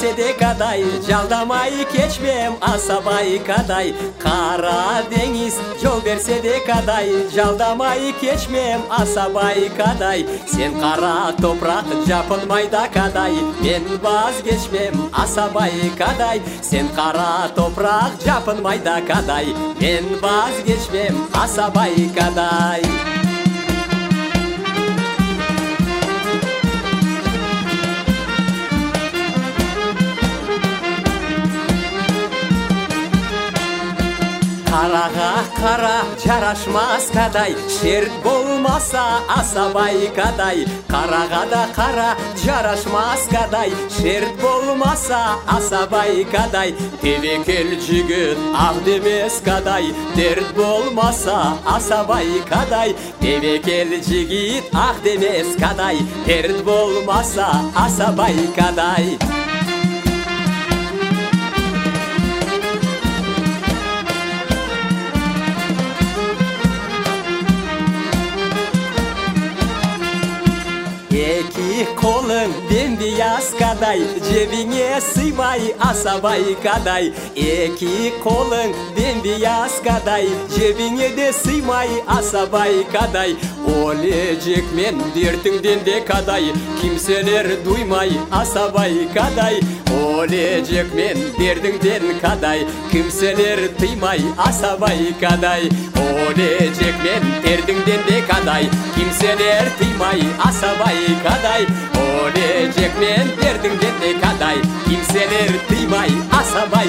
берсе де кадай, жалдамай кечмем асабай кадай. Кара деңиз жол берсе де кадай, жалдамай кечмем асабай кадай. Сен кара топрак жапынмайда кадай, мен баз кечмем асабай кадай. Сен кара топрак жапынмайда кадай, мен баз кечмем асабай кадай. Карага кара жарашмас кадай, шерт болмаса асабай кадай. Карага да кара жарашмас кадай, шерт болмаса асабай кадай. Тебекел жигит ак демес кадай, дерт болмаса асабай кадай. Тебекел жигит ак демес кадай, дерт болмаса асабай кадай. Эки колың бембияз кадай, жебиңе сыймай асабай кадай. Эки колың бембияз кадай, жебиңе де сыймай асабай кадай. Оле жекмен дертиңден де кадай, кимселер дуймай асабай кадай. Оле жекмен дертиңден кадай, кимселер тыймай асабай кадай. Оле жекмен дертиңден де кадай, кимселер тыймай асабай кадай. Оле жекмен дертиңден де кадай, кимселер тыймай асабай